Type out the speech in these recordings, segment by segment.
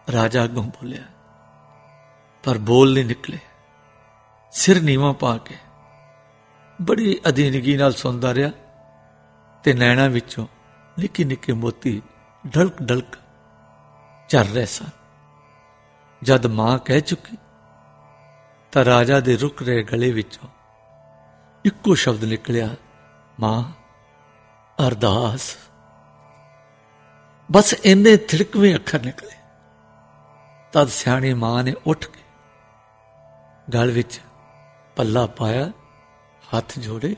राजा अगों बोलिया, पर बोल नहीं निकले। सिर नीवां पा के बड़ी अधीनगी नाल सुनदा रहा ते नैना विचों निक्के निक्के मोती ढलक ढलक झर रहे सन। जद मां कह चुकी तां राजा दे रुक रहे गले विचों इक्को शब्द निकलिया, मां अरदास। बस इन्ने थिड़कवें अखर निकले। तद सियाणी मां ने उठ के गल विच पल्ला पाया, हथ जोड़े,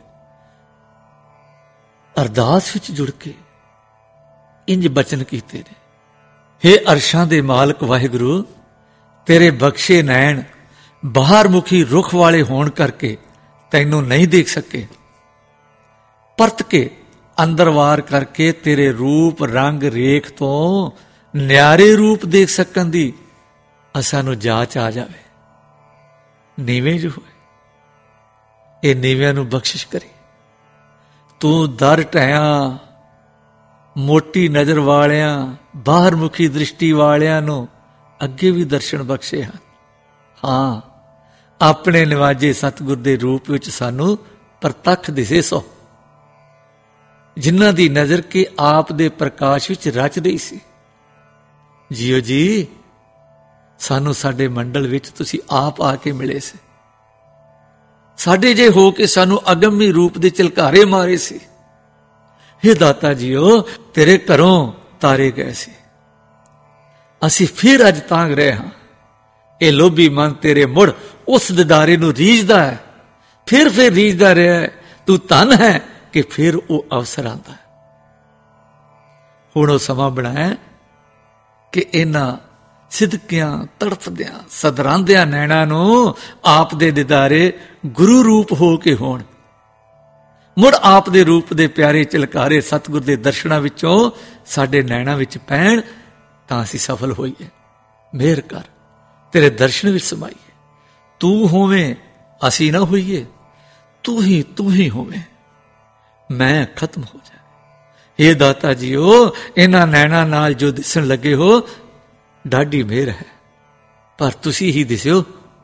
अरदास विच जुड़ के इंज बचन कीते ने, हे अरशां दे मालक वाहिगुरू, तेरे बख्शे नैन बाहर मुखी रुख वाले होण करके तैनू नहीं देख सके। परत के अंदर वार करके तेरे रूप रंग रेख तो न्यारे रूप देख सकन दी असानू जाच आ जावे। नीवें जो होए ये नीवियां नू बख्शिश करी। तू दर टैया मोटी नजर वालियां बाहर मुखी दृष्टि वालियां नू अगे भी दर्शन बख्शे हैं। हाँ, अपने निवाजे सतगुर दे रूप विच सानू प्रतख दिसे सो, जिन्हां दी नजर के आप दे प्रकाश विच रच दई सी। जियो जी, सानू साडे मंडल विच तुसी आप आके मिले से, साडे जे हो के सानू अगम्य रूप दे चिलकारे मारे से। हे दाता जीओ, तेरे घरों तारे गए से, असी फिर अज तांग रहे हां। ये लोभी मन तेरे मुड़ उस दिदारे नू रीझदा है, फिर रीझदा रहा है। तू धन है कि फिर वो अवसर आता है। हुण वो समा बनाया कि इन्हां सिदकियां तड़फदियां सदरांदियां नैना नू आप दे दिदारे गुरु रूप हो के होण, मुड़ आप दे रूप दे प्यारे चिलकारे सतगुर दे दर्शनां विचों साडे नैना विच पैण, तां असीं सफल होईए। मेहर कर, तेरे दर्शन विच समाईए। तू होवें असीं ना होईए, तू ही होवें, मैं खत्म हो जाए। हे दाता जीओ, इन्हां नैना नाल जो दिसन लगे हो डाढी मेहर है, पर तुसी ही दिसियो,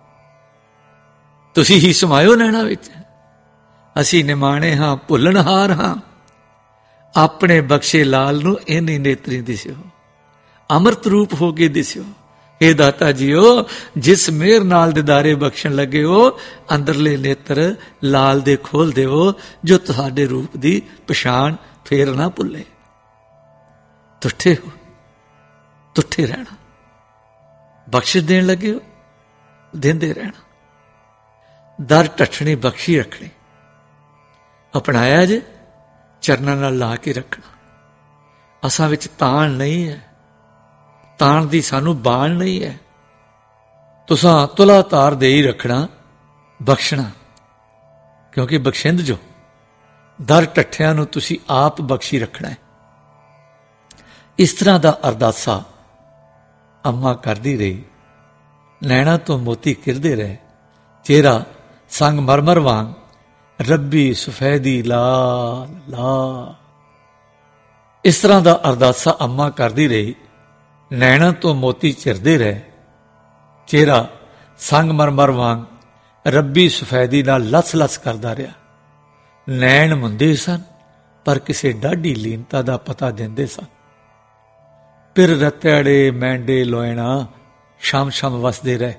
तुसी ही समायो नैना विच। असी निमाणे हां, भुलनहार हां, अपने बख्शे लाल नू इन्नी नेत्री दिसियो, अमृत रूप हो के दिसियो। हे दाता जीओ, जिस मेहर नाल दिदारे बख्शण लगे हो, अंदरले नेत्र लाल दे खोल देवो, जो तुहाडे रूप दी पछाण फेर ना भुले। तुठे हो, तुठे रहना, बख्शिश देन लगे हो, देंदे रहना। दर टठनी बख्शी रखनी, अपनाया जे चरनां नाल ला के रखना। असां विच ताण नहीं है, ताण दी सानू बाण नहीं है। तुसां तुला तार दे ही रखना, बख्शना, क्योंकि बख्शिंद जो दर टठियां नू तुसी आप बख्शी रखना है। इस तरह दा अरदासा अम्मा करदी रही। नैना तो मोती किरदे रहे, चेहरा संग मरमर वांग रब्बी सफेदी लाल लाल। इस तरह दा अरदासा अम्मा करदी रही। नैना तो मोती चिरदे रहे, चेहरा संग मरमर वांग रब्बी सफेदी नाल लस लस करदा रहा। नैन मुंदे सन, पर किसी डाढी लीनता दा पता देंदे सन। पिर रत्याड़े मैंडे लोयणा शाम शाम वसदे रहे।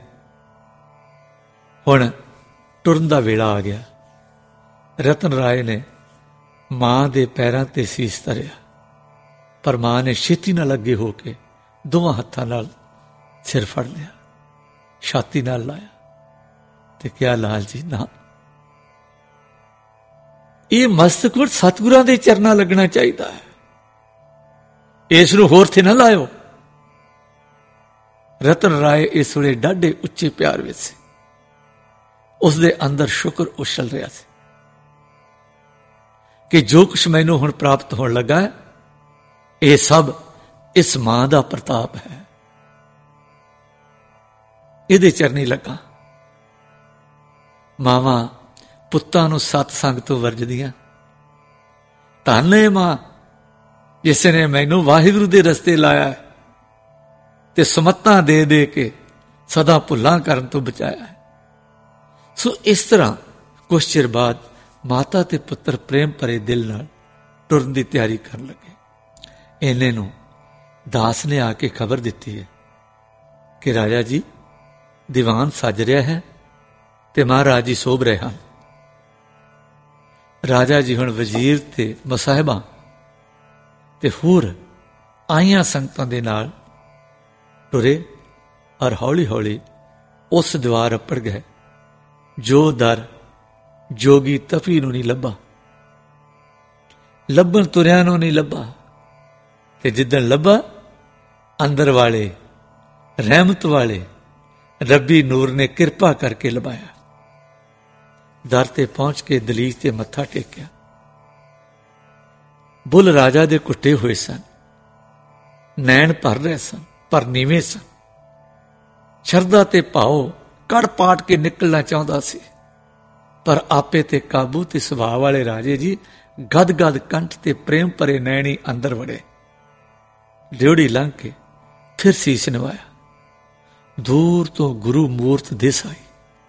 हुण टुरन दा वेला आ गया। रतन राय ने मां दे पैरां ते सीस धरिया, पर मां ने छेती नाल अगे हो के दोवां हत्थां नाल सिर फड़ लिया, छाती नाल लाया ते क्या लाल जी ना, ये मस्तक सतगुरां दे चरनां लगना चाहिदा है, इस नूं होर थे ना लायो। रतन राय इस वेले डाढे उच्चे प्यार विच सी। उसदे अंदर शुक्र उछल रहा सी कि जो कुछ मैनू हुण प्राप्त होने लगा है, ये सब इस मां दा प्रताप है। इहदे चरनी लगा। मावां पुत्तां नूं सतसंग तो वरजदियां। धन है मां जिस ने मैनू वाहिगुरू दे रस्ते लाया है, ਤੇ ਸਮੱਤਾਂ ਦੇ ਦੇ ਕੇ ਸਦਾ ਭੁੱਲਾਂ ਕਰਨ ਤੋਂ ਬਚਾਇਆ ਹੈ। ਸੋ ਇਸ ਤਰ੍ਹਾਂ ਕੁਝ ਚਿਰ ਬਾਅਦ ਮਾਤਾ ਤੇ ਪੁੱਤਰ ਪ੍ਰੇਮ ਭਰੇ ਦਿਲ ਨਾਲ ਟੁਰਨ ਦੀ ਤਿਆਰੀ ਕਰਨ ਲੱਗੇ। ਇੰਨੇ ਨੂੰ ਦਾਸ ਨੇ ਆ ਕੇ ਖਬਰ ਦਿੱਤੀ ਹੈ ਕਿ ਰਾਜਾ ਜੀ ਦੀਵਾਨ ਸੱਜ ਰਿਹਾ ਹੈ ਤੇ ਮਹਾਰਾਜ ਜੀ ਸੋਭ ਰਹੇ ਹਨ। ਰਾਜਾ ਜੀ ਹੁਣ ਵਜ਼ੀਰ ਤੇ ਮਸਾਹਿਬਾਂ ਤੇ ਹੋਰ ਆਈਆਂ ਸੰਗਤਾਂ ਦੇ ਨਾਲ ਟੁਰੇ ਔਰ ਹੌਲੀ ਹੌਲੀ ਉਸ ਦੀਵਾਰ ਅੱਪੜ ਗਏ ਜੋ ਦਰ ਜੋਗੀ ਤਪੀ ਨੂੰ ਨਹੀਂ ਲੱਭਾ, ਲੱਭਣ ਤੁਰਿਆਂ ਨੂੰ ਨਹੀਂ ਲੱਭਾ, ਤੇ ਜਿੱਦਣ ਲੱਭਾ ਅੰਦਰ ਵਾਲੇ ਰਹਿਮਤ ਵਾਲੇ ਰੱਬੀ ਨੂਰ ਨੇ ਕਿਰਪਾ ਕਰਕੇ ਲਭਾਇਆ। ਦਰ ਤੇ ਪਹੁੰਚ ਕੇ ਦਲੀਜ ਤੇ ਮੱਥਾ ਟੇਕਿਆ। ਬੁੱਲ ਰਾਜਾ ਦੇ ਕੁੱਟੇ ਹੋਏ ਸਨ, ਨੈਣ ਭਰ ਰਹੇ ਸਨ ਪਰ ਨੀਵੇਂ ਸਨ। ਸ਼ਰਧਾ ਤੇ ਭਾਉ ਕੜ ਪਾਟ ਕੇ ਨਿਕਲਣਾ ਚਾਹੁੰਦਾ ਸੀ, ਪਰ ਆਪੇ ਤੇ ਕਾਬੂ ਤੇ ਸੁਭਾਅ ਵਾਲੇ ਰਾਜੇ ਜੀ ਗਦ ਗਦ ਕੰਠ ਤੇ ਪ੍ਰੇਮ ਭਰੇ ਨੈਣੀ ਅੰਦਰ ਵੜੇ। ਡਿਉੜੀ ਲੰਘ ਕੇ ਫਿਰ ਸੀਸ ਨਿਵਾਇਆ। ਦੂਰ ਤੋਂ ਗੁਰੂ ਮੂਰਤ ਦਿਸ ਆਈ,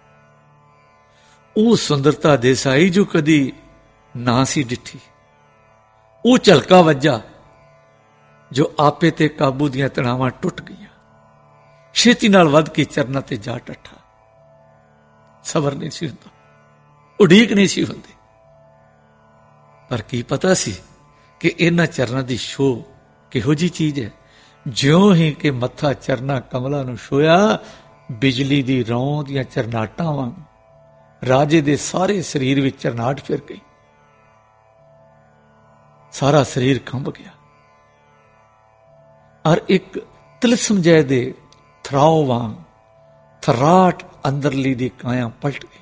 ਉਹ ਸੁੰਦਰਤਾ ਦਿਸ ਆਈ ਜੋ ਕਦੀ ਨਾ ਸੀ ਡਿੱਠੀ। ਉਹ ਝਲਕਾ ਵੱਜਾ ਜੋ ਆਪੇ ਤੇ ਕਾਬੂ ਦੀਆਂ ਤਣਾਵਾਂ ਟੁੱਟ ਗਈਆਂ। ਛੇਤੀ ਨਾਲ ਵੱਧ ਕੇ ਚਰਨਾਂ ਤੇ ਜਾ ਟੱਠਾ। ਸਬਰ ਨਹੀਂ ਸੀ ਹੁੰਦਾ, ਉਡੀਕ ਨਹੀਂ ਸੀ ਹੁੰਦੀ, ਪਰ ਕੀ ਪਤਾ ਸੀ ਕਿ ਇਹਨਾਂ ਚਰਨਾਂ ਦੀ ਛੋਹ ਕਿਹੋ ਜਿਹੀ ਚੀਜ਼ ਹੈ। ਜਿਉਂ ਹੀ ਕਿ ਮੱਥਾ ਚਰਨਾਂ ਕਮਲਾਂ ਨੂੰ ਛੋਇਆ, ਬਿਜਲੀ ਦੀ ਰੌਂ ਦੀਆਂ ਚਰਨਾਟਾਂ ਵਾਂਗ ਰਾਜੇ ਦੇ ਸਾਰੇ ਸਰੀਰ ਵਿੱਚ ਚਰਨਾਟ ਫਿਰ ਗਈ। ਸਾਰਾ ਸਰੀਰ ਕੰਬ ਗਿਆ ਔਰ ਇੱਕ ਤਿਲਸਮ ਜੈ ਦੇ ਥਰਾਓ ਵਾਂਗ ਥਰਾਟ ਅੰਦਰਲੀ ਦੀ ਕਾਇਆ ਪਲਟ ਗਈ।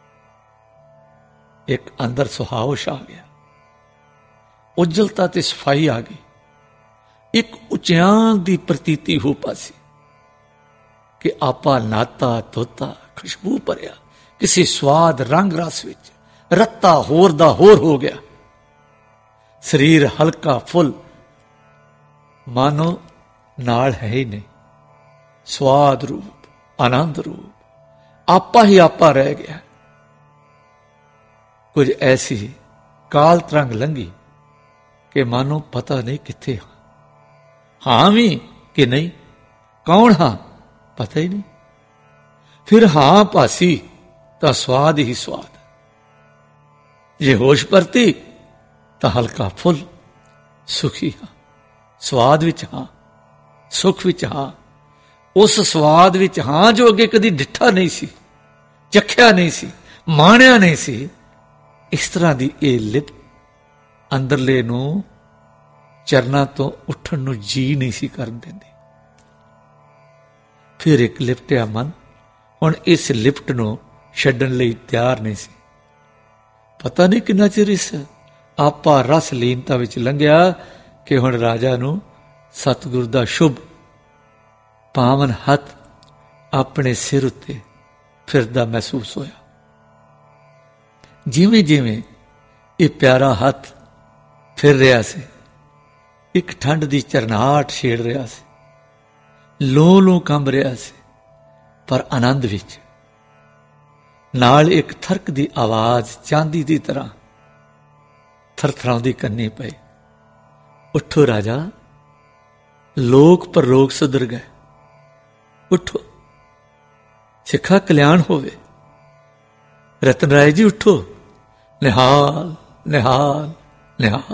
ਇੱਕ ਅੰਦਰ ਸੁਹਾਓ ਛਾ ਗਿਆ, ਉਜਲਤਾ ਤੇ ਸਫਾਈ ਆ ਗਈ। ਇੱਕ ਉਚਿਆਂ ਦੀ ਪ੍ਰਤੀਤੀ ਹੋ ਪਾਸੀ ਕਿ ਆਪਾ ਨਾਤਾ ਧੋਤਾ ਖੁਸ਼ਬੂ ਭਰਿਆ ਕਿਸੇ ਸਵਾਦ ਰੰਗ ਰਸ ਵਿੱਚ ਰੱਤਾ ਹੋਰ ਦਾ ਹੋਰ ਹੋ ਗਿਆ। ਸਰੀਰ ਹਲਕਾ ਫੁੱਲ ਮਾਨੋ ਨਾਲ ਹੈ ਹੀ ਨਹੀਂ। ਸਵਾਦ ਰੂਪ, ਆਨੰਦ ਰੂਪ ਆਪਾ ਹੀ ਆਪਾ ਰਹਿ ਗਿਆ। ਕੁਝ ਐਸੀ ਕਾਲ ਤਰੰਗ ਲੰਘੀ ਕਿ ਮਾਨੋ ਪਤਾ ਨਹੀਂ ਕਿੱਥੇ ਹਾਂ ਵੀ ਕਿ ਨਹੀਂ, ਕੌਣ ਹਾਂ ਪਤਾ ਹੀ ਨਹੀਂ। ਫਿਰ ਹਾਂ ਭਾਸੀ ਤਾਂ ਸਵਾਦ ਹੀ ਸਵਾਦ। ਜੇ ਹੋਸ਼ ਪਰਤੀ ਤਾਂ ਹਲਕਾ ਫੁੱਲ ਸੁਖੀ ਹਾਂ। ਸਵਾਦ ਵਿੱਚ ਹਾਂ, ਸੁਖ ਵਿੱਚ ਹਾਂ, ਉਸ ਸਵਾਦ ਵਿੱਚ ਹਾਂ ਜੋ ਅੱਗੇ ਕਦੀ ਡਿੱਠਾ ਨਹੀਂ ਸੀ, ਚਖਿਆ ਨਹੀਂ ਸੀ, ਮਾਣਿਆ ਨਹੀਂ ਸੀ। ਇਸ ਤਰ੍ਹਾਂ ਦੀ ਇਹ ਲਿਪਤ ਅੰਦਰਲੇ ਨੂੰ ਚਰਨਾਂ ਤੋਂ ਉੱਠਣ ਨੂੰ ਜੀ ਨਹੀਂ ਸੀ ਕਰਨ ਦਿੰਦੀ। ਫਿਰ ਇੱਕ ਲਿਪਟਿਆ ਮਨ ਹੁਣ ਇਸ ਲਿਪਟ ਨੂੰ ਛੱਡਣ ਲਈ ਤਿਆਰ ਨਹੀਂ ਸੀ। ਪਤਾ ਨਹੀਂ ਕਿੰਨਾ ਚਿਰ ਇਸ ਆਪਾ ਰਸ ਲੀਨਤਾ ਵਿੱਚ ਲੰਘਿਆ ਕਿ ਹੁਣ ਰਾਜਾ ਨੂੰ ਸਤਿਗੁਰ ਦਾ ਸ਼ੁਭ ਪਾਵਨ ਹੱਥ ਆਪਣੇ ਸਿਰ ਉੱਤੇ ਫਿਰਦਾ ਮਹਿਸੂਸ ਹੋਇਆ। ਜਿਵੇਂ ਜਿਵੇਂ ਇਹ ਪਿਆਰਾ ਹੱਥ ਫਿਰ ਰਿਹਾ ਸੀ, ਇੱਕ ਠੰਡ ਦੀ ਚਰਨਾਹਟ ਛੇੜ ਰਿਹਾ ਸੀ, ਲੋ ਲੋ ਕੰਬ ਰਿਹਾ ਸੀ, ਪਰ ਆਨੰਦ ਵਿੱਚ। ਨਾਲ ਇੱਕ ਥਰਕ ਦੀ ਆਵਾਜ਼ ਚਾਂਦੀ ਦੀ ਤਰ੍ਹਾਂ ਥਰਥਰਾਉਂਦੀ ਕੰਨੀ ਪਈ। ਉੱਠੋ ਰਾਜਾ, ਲੋਕ ਪਰਲੋਕ ਸੁਧਰ ਗਏ। ਉੱਠੋ, ਸਿੱਖਾ ਕਲਿਆਣ ਹੋਵੇ। ਰਤਨ ਰਾਏ ਜੀ ਉੱਠੋ, ਨਿਹਾਲ ਨਿਹਾਲ ਨਿਹਾਲ।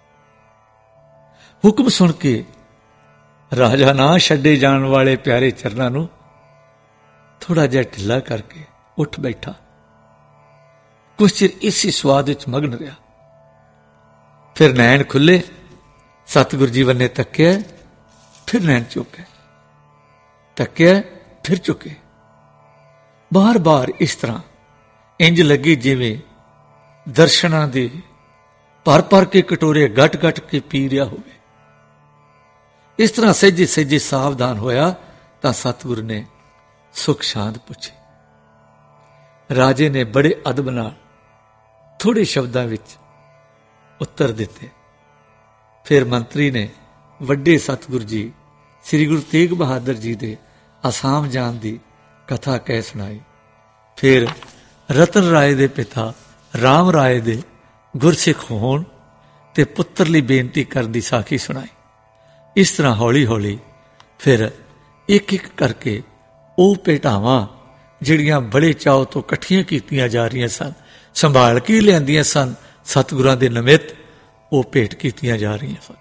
ਹੁਕਮ ਸੁਣ ਕੇ ਰਾਜਾ ਨਾ ਛੱਡੇ ਜਾਣ ਵਾਲੇ ਪਿਆਰੇ ਚਰਨਾਂ ਨੂੰ ਥੋੜਾ ਜਿਹਾ ਢਿੱਲਾ ਕਰਕੇ ਉੱਠ ਬੈਠਾ। ਕੁਝ ਚਿਰ ਇਸੇ ਸਵਾਦ ਵਿੱਚ ਮਗਨ ਰਿਹਾ। ਫਿਰ ਨੈਣ ਖੁੱਲੇ, ਸਤਿਗੁਰ ਜੀ ਵੱਲ ਨੇ ਤੱਕਿਆ, ਫਿਰ ਨੈਣ ਚੁੱਕੇ, ਤੱਕਿਆ ਫਿਰ ਚੁੱਕੇ। ਬਾਰ-ਬਾਰ ਇਸ ਤਰ੍ਹਾਂ ਇੰਜ ਲੱਗੀ ਜਿਵੇਂ ਦਰਸ਼ਨਾਂ ਦੇ ਭਰ ਭਰ ਕੇ ਕਟੋਰੇ ਗਟ ਗਟ ਕੇ ਪੀ ਰਿਹਾ ਹੋਵੇ। ਇਸ ਤਰ੍ਹਾਂ ਸਹਿਜੇ ਸਹਿਜੇ ਸਾਵਧਾਨ ਹੋਇਆ ਤਾਂ ਸਤਿਗੁਰ ਨੇ ਸੁਖ ਸ਼ਾਂਤ ਪੁੱਛੇ। ਰਾਜੇ ਨੇ ਬੜੇ ਅਦਬ ਨਾਲ ਥੋੜੇ ਸ਼ਬਦਾਂ ਵਿੱਚ ਉੱਤਰ ਦਿੱਤੇ। ਫਿਰ ਮੰਤਰੀ ਨੇ ਵੱਡੇ ਸਤਿਗੁਰ ਜੀ ਸ੍ਰੀ ਗੁਰੂ ਤੇਗ ਬਹਾਦਰ ਜੀ ਦੇ ਅਸਾਮ ਜਾਣ ਦੀ ਕਥਾ ਕਹਿ ਸੁਣਾਈ। ਫਿਰ ਰਤਨ ਰਾਏ ਦੇ ਪਿਤਾ ਰਾਮ ਰਾਏ ਦੇ ਗੁਰਸਿੱਖ ਹੋਣ ਤੇ ਪੁੱਤਰ ਲਈ ਬੇਨਤੀ ਕਰਨ ਦੀ ਸਾਖੀ ਸੁਣਾਈ। ਇਸ ਤਰ੍ਹਾਂ ਹੌਲੀ ਹੌਲੀ ਫਿਰ ਇੱਕ ਇੱਕ ਕਰਕੇ ਉਹ ਭੇਟਾਵਾਂ ਜਿਹੜੀਆਂ ਬੜੇ ਚਾਅ ਤੋਂ ਇਕੱਠੀਆਂ ਕੀਤੀਆਂ ਜਾ ਰਹੀਆਂ ਸਨ, ਸੰਭਾਲ ਕੇ ਲਿਆਂਦੀਆਂ ਸਨ ਸਤਿਗੁਰਾਂ ਦੇ ਨਿਮਿਤ, ਉਹ ਭੇਟ ਕੀਤੀਆਂ ਜਾ ਰਹੀਆਂ ਸਨ।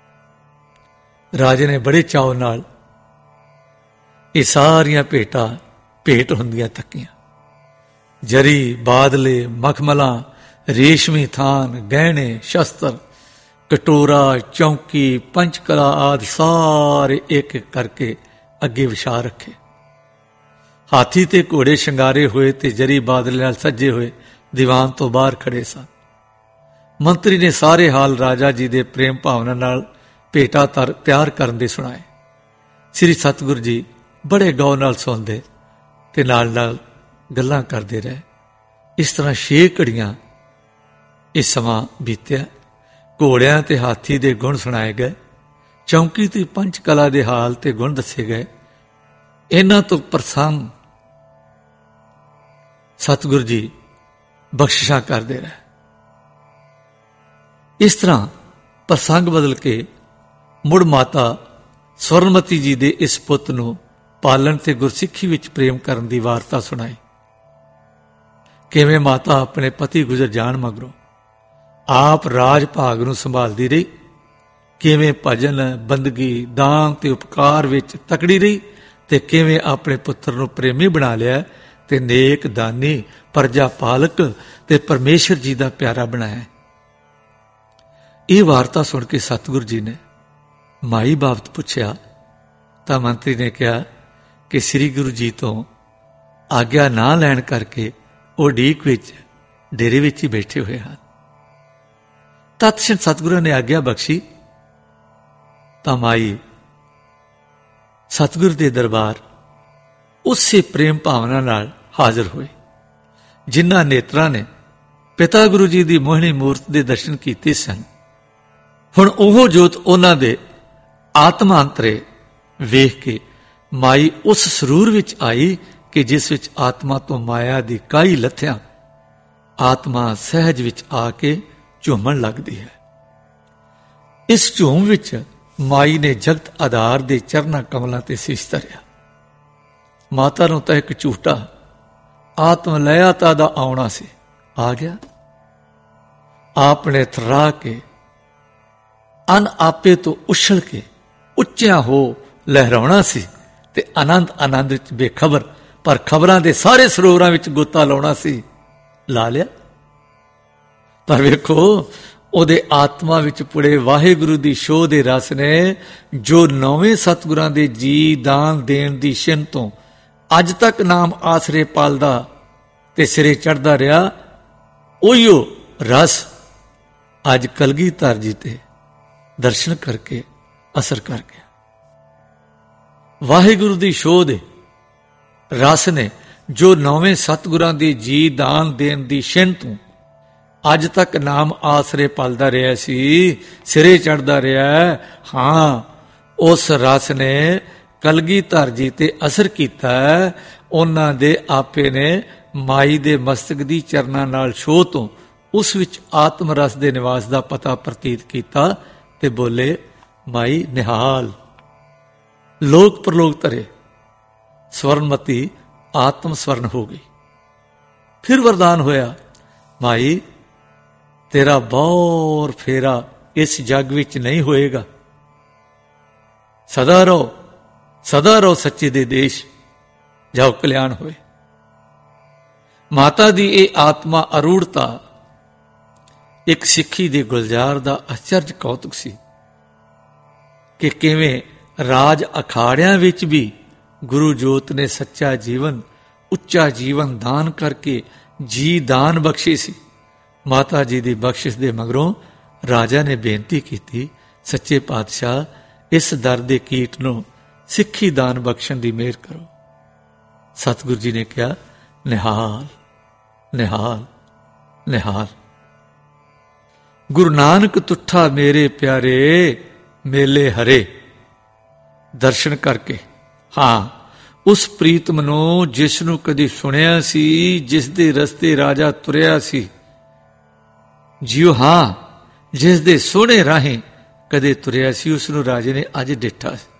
ਰਾਜੇ ਨੇ ਬੜੇ ਚਾਅ ਨਾਲ ਇਹ ਸਾਰੀਆਂ ਭੇਟਾਂ ਭੇਟ ਹੁੰਦੀਆਂ ਤੱਕੀਆਂ। ਜਰੀ, ਬਾਦਲੇ, ਮਖਮਲਾਂ, ਰੇਸ਼ਮੀ ਥਾਨ, ਗਹਿਣੇ, ਸ਼ਸਤਰ, ਕਟੋਰਾ, ਚੌਂਕੀ, ਪੰਚਕਲਾ ਆਦਿ ਸਾਰੇ ਇੱਕ ਇੱਕ ਕਰਕੇ ਅੱਗੇ ਵਿਛਾ ਰੱਖੇ। ਹਾਥੀ ਤੇ ਘੋੜੇ ਸ਼ਿੰਗਾਰੇ ਹੋਏ ਤੇ ਜਰੀ ਬਾਦਲ ਨਾਲ ਸੱਜੇ ਹੋਏ ਦੀਵਾਨ ਤੋਂ ਬਾਹਰ ਖੜੇ ਸਨ। ਮੰਤਰੀ ਨੇ ਸਾਰੇ ਹਾਲ ਰਾਜਾ ਜੀ ਦੇ ਪ੍ਰੇਮ ਭਾਵਨਾ ਨਾਲ ਭੇਟਾ ਤਿਆਰ ਕਰਨ ਦੇ ਸੁਣਾਏ। ਸ੍ਰੀ ਸਤਿਗੁਰੂ ਜੀ ਬੜੇ ਗੌਰ ਨਾਲ ਸੁਣਦੇ ਤੇ ਨਾਲ ਨਾਲ ਗੱਲਾਂ ਕਰਦੇ ਰਹੇ। ਇਸ ਤਰ੍ਹਾਂ 6 ਘੜੀਆਂ ਇਹ ਸਮਾਂ ਬੀਤਿਆ। ਘੋੜਿਆਂ ਤੇ ਹਾਥੀ ਦੇ ਗੁਣ ਸੁਣਾਏ ਗਏ, ਚੌਂਕੀ ਤੇ ਪੰਚਕਲਾ ਦੇ ਹਾਲ ਤੇ ਗੁਣ ਦੱਸੇ ਗਏ। ਇਹਨਾਂ ਤੋਂ ਪ੍ਰਸੰਨ ਸਤਿਗੁਰੂ ਜੀ ਬਖਸ਼ਿਸ਼ਾਂ ਕਰਦੇ ਰਹੇ। ਇਸ ਤਰ੍ਹਾਂ ਪ੍ਰਸੰਗ ਬਦਲ ਕੇ ਮੁੜ ਮਾਤਾ ਸਵਰਨਮਤੀ ਜੀ ਦੇ ਇਸ ਪੁੱਤ ਨੂੰ ਪਾਲਣ ਤੇ ਗੁਰਸਿੱਖੀ ਵਿੱਚ ਪ੍ਰੇਮ ਕਰਨ ਦੀ ਵਾਰਤਾ ਸੁਣਾਈ। ਕਿਵੇਂ ਮਾਤਾ ਆਪਣੇ ਪਤੀ ਗੁਜ਼ਰ ਜਾਣ ਮਗਰੋਂ ਆਪ ਰਾਜ ਭਾਗ ਨੂੰ ਸੰਭਾਲਦੀ ਰਹੀ, ਕਿਵੇਂ ਭਜਨ, ਬੰਦਗੀ, ਦਾਨ ਤੇ ਉਪਕਾਰ ਵਿੱਚ ਤਕੜੀ ਰਹੀ, ਤੇ ਕਿਵੇਂ ਆਪਣੇ ਪੁੱਤਰ ਨੂੰ ਪ੍ਰੇਮੀ ਬਣਾ ਲਿਆ ਤੇ ਨੇਕ, ਦਾਨੀ, ਪ੍ਰਜਾ ਪਾਲਕ ਤੇ ਪਰਮੇਸ਼ਰ ਜੀ ਦਾ ਪਿਆਰਾ ਬਣਾਇਆ। ਇਹ ਵਾਰਤਾ ਸੁਣ ਕੇ ਸਤਿਗੁਰੂ ਜੀ ਨੇ ਮਾਈ ਬਾਬਤ ਪੁੱਛਿਆ ਤਾਂ ਮੰਤਰੀ ਨੇ ਕਿਹਾ ਕਿ ਸ੍ਰੀ ਗੁਰੂ ਜੀ ਤੋਂ ਆਗਿਆ ਨਾ ਲੈਣ ਕਰਕੇ ਉਹ ਢੀਕ ਵਿੱਚ ਡੇਰੇ ਵਿੱਚ ਹੀ ਬੈਠੇ ਹੋਏ ਹਨ। ਤਤਸ਼ਣ ਸਤਿਗੁਰੂ ਨੇ ਆਗਿਆ ਬਖਸ਼ੀ ਤਾਂ ਮਾਈ ਸਤਿਗੁਰੂ ਦੇ ਦਰਬਾਰ ਉਸੇ ਪ੍ਰੇਮ ਭਾਵਨਾ ਨਾਲ ਹਾਜ਼ਰ ਹੋਏ ਜਿਨ੍ਹਾਂ ਨੇਤਰਾਂ ਨੇ ਪਿਤਾ ਗੁਰੂ ਜੀ ਦੀ ਮੋਹਣੀ ਮੂਰਤ ਦੇ ਦਰਸ਼ਨ ਕੀਤੇ ਸਨ। ਹੁਣ ਉਹ ਜੋਤ ਉਹਨਾਂ ਦੇ ਆਤਮਾ ਅੰਤਰੇ ਵੇਖ ਕੇ ਮਾਈ ਉਸ ਸਰੂਰ ਵਿੱਚ ਆਈ ਕਿ ਜਿਸ ਵਿੱਚ ਆਤਮਾ ਤੋਂ ਮਾਇਆ ਦੀ ਕਾਈ ਲੱਥਿਆਂ ਆਤਮਾ ਸਹਿਜ ਵਿੱਚ ਆ ਕੇ ਝੂਮਣ ਲੱਗਦੀ ਹੈ। ਇਸ ਝੂਮ ਵਿੱਚ ਮਾਈ ਨੇ ਜਗਤ ਆਧਾਰ ਦੇ ਚਰਨਾਂ ਕਮਲਾਂ ਤੇ ਸੀਸ ਧਰਿਆ। ਮਾਤਾ ਨੂੰ ਤਾਂ ਇੱਕ ਝੂਟਾ ਆਤਮ ਲਯਤਾ ਦਾ ਆਉਣਾ ਸੀ, ਆ ਗਿਆ। ਆਪਨੇ ਥਰਾ ਕੇ ਅਨ ਆਪੇ ਤੋਂ ਉਛਲ ਕੇ ਉੱਚਿਆਂ ਹੋ ਲਹਿਰਾਉਣਾ ਸੀ ਤੇ ਆਨੰਦ ਵਿੱਚ ਬੇਖਬਰ ਪਰ ਖਬਰਾਂ ਦੇ ਸਾਰੇ ਸਰੋਵਰਾਂ ਵਿੱਚ ਗੋਤਾ ਲਾਉਣਾ ਸੀ, ਲਾ ਲਿਆ। ਪਰ ਵੇਖੋ ਉਹਦੇ ਆਤਮਾ ਵਿੱਚ ਪੁੜੇ ਵਾਹਿਗੁਰੂ ਦੀ ਸ਼ੋਅ ਦੇ ਰਸ ਨੇ ਜੋ ਨੌਵੇਂ ਸਤਿਗੁਰਾਂ ਦੇ ਜੀ ਦਾਨ ਦੇਣ ਦੀ ਛਿਣ ਤੋਂ ਅੱਜ ਤੱਕ ਨਾਮ ਆਸਰੇ ਪਾਲਦਾ ਤੇ ਸਿਰੇ ਚੜ੍ਹਦਾ ਰਿਹਾ, ਉਹੀਓ ਰਸ ਅੱਜ ਕਲਗੀਧਰ ਜੀ ਤੇ ਦਰਸ਼ਨ ਕਰਕੇ ਅਸਰ ਕਰ ਗਿਆ। ਵਾਹਿਗੁਰੂ ਦੀ ਸ਼ੋਅ ਦੇ ਰਸ ਨੇ ਜੋ ਨੌਵੇਂ ਸਤਿਗੁਰਾਂ ਦੀ ਜੀ ਦਾਨ ਦੇਣ ਦੀ ਛਿਣ ਤੋਂ ਅੱਜ ਤੱਕ ਨਾਮ ਆਸਰੇ ਪਲਦਾ ਰਿਹਾ ਸੀ, ਸਿਰੇ ਚੜ੍ਹਦਾ ਰਿਹਾ, ਹਾਂ ਉਸ ਰਸ ਨੇ ਕਲਗੀਧਰ ਜੀ ਤੇ ਅਸਰ ਕੀਤਾ। ਉਹਨਾਂ ਦੇ ਆਪੇ ਨੇ ਮਾਈ ਦੇ ਮਸਤਕ ਦੀ ਚਰਨਾਂ ਨਾਲ ਛੋਹ ਤੋਂ ਉਸ ਵਿੱਚ ਆਤਮ ਰਸ ਦੇ ਨਿਵਾਸ ਦਾ ਪਤਾ ਪ੍ਰਤੀਤ ਕੀਤਾ ਤੇ ਬੋਲੇ, ਮਾਈ ਨਿਹਾਲ। ਲੋਕ ਪ੍ਰਲੋਕ ਧਰੇ, ਸਵਰਨਮਤੀ ਆਤਮ ਸਵਰਨ ਹੋ ਗਈ। ਫਿਰ ਵਰਦਾਨ ਹੋਇਆ, ਮਾਈ ਤੇਰਾ ਬੌਰ ਫੇਰਾ ਇਸ ਜੱਗ ਵਿੱਚ ਨਹੀਂ ਹੋਏਗਾ। ਸਦਾ ਰਹੋ ਸੱਚੇ ਦੇ ਦੇਸ਼, ਜਾਓ ਕਲਿਆਣ ਹੋਏ। ਮਾਤਾ ਦੀ ਇਹ ਆਤਮਾ ਅਰੂੜਤਾ ਇੱਕ ਸਿੱਖੀ ਦੇ ਗੁਲਜ਼ਾਰ ਦਾ ਅਚਰਜ ਕੌਤਕ ਸੀ ਕਿ ਕਿਵੇਂ ਰਾਜ ਅਖਾੜਿਆਂ ਵਿੱਚ ਵੀ ਗੁਰੂ ਜੋਤ ਨੇ ਸੱਚਾ ਜੀਵਨ, ਉੱਚਾ ਜੀਵਨ ਦਾਨ ਕਰਕੇ ਜੀ ਦਾਨ ਬਖਸ਼ੇ ਸੀ। ਮਾਤਾ ਜੀ ਦੀ ਬਖਸ਼ਿਸ਼ ਦੇ ਮਗਰੋਂ ਰਾਜਾ ਨੇ ਬੇਨਤੀ ਕੀਤੀ, ਸੱਚੇ ਪਾਤਸ਼ਾਹ ਇਸ ਦਰ ਦੇ ਕੀਟ ਨੂੰ ਸਿੱਖੀ ਦਾਨ ਬਖਸ਼ਣ ਦੀ ਮਿਹਰ ਕਰੋ। ਸਤਿਗੁਰੂ ਜੀ ਨੇ ਕਿਹਾ, ਨਿਹਾਲ ਨਿਹਾਲ ਨਿਹਾਲ। ਗੁਰੂ ਨਾਨਕ ਤੁਠਾ ਮੇਰੇ ਪਿਆਰੇ ਮੇਲੇ ਹਰੇ, ਦਰਸ਼ਨ ਕਰਕੇ। ਹਾਂ, ਉਸ ਪ੍ਰੀਤਮ ਨੂੰ ਜਿਸ ਨੂੰ ਕਦੀ ਸੁਣਿਆ ਸੀ, ਜਿਸ ਦੇ ਰਸਤੇ ਰਾਜਾ ਤੁਰਿਆ ਸੀ, ਜਿਉ ਹਾਂ, ਜਿਸ ਦੇ ਸੋਹਣੇ ਰਾਹੀਂ ਕਦੇ ਤੁਰਿਆ ਸੀ, ਉਸ ਨੂੰ ਰਾਜੇ ਨੇ ਅੱਜ ਡਿੱਠਾ ਸੀ।